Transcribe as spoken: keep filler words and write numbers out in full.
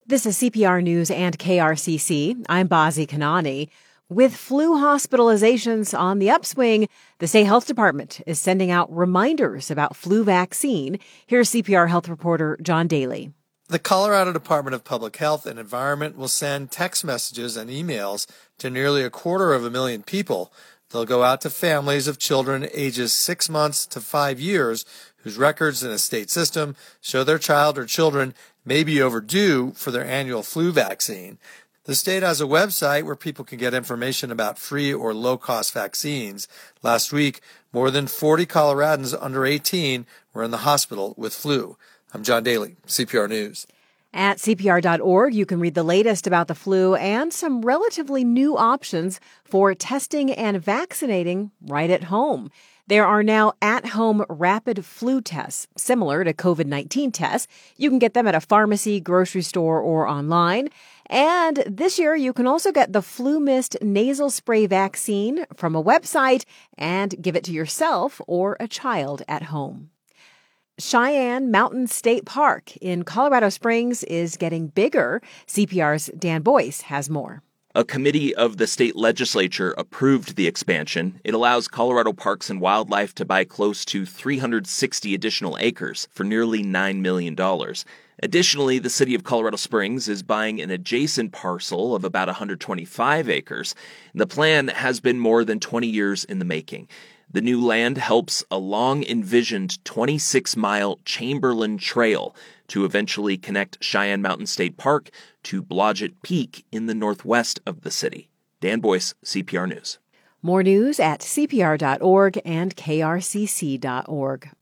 This is C P R News and K R C C. I'm Bazi Kanani. With flu hospitalizations on the upswing, the state health department is sending out reminders about flu vaccine. Here's C P R health reporter John Daly. The Colorado Department of Public Health and Environment will send text messages and emails to nearly a quarter of a million people. They'll go out to families of children ages six months to five years whose records in a state system show their child or children may be overdue for their annual flu vaccine. The state has a website where people can get information about free or low-cost vaccines. Last week, more than forty Coloradans under eighteen were in the hospital with flu. I'm John Daly, C P R News. At C P R dot org, you can read the latest about the flu and some relatively new options for testing and vaccinating right at home. There are now at-home rapid flu tests, similar to COVID nineteen tests. You can get them at a pharmacy, grocery store, or online. And this year, you can also get the Flu Mist nasal spray vaccine from a website and give it to yourself or a child at home. Cheyenne Mountain State Park in Colorado Springs is getting bigger. C P R's Dan Boyce has more. A committee of the state legislature approved the expansion. It allows Colorado Parks and Wildlife to buy close to three hundred sixty additional acres for nearly nine million dollars. Additionally, the city of Colorado Springs is buying an adjacent parcel of about one hundred twenty-five acres. The plan has been more than twenty years in the making. The new land helps a long-envisioned twenty-six mile Chamberlain Trail to eventually connect Cheyenne Mountain State Park to Blodgett Peak in the northwest of the city. Dan Boyce, C P R News. More news at C P R dot org and K R C C dot org.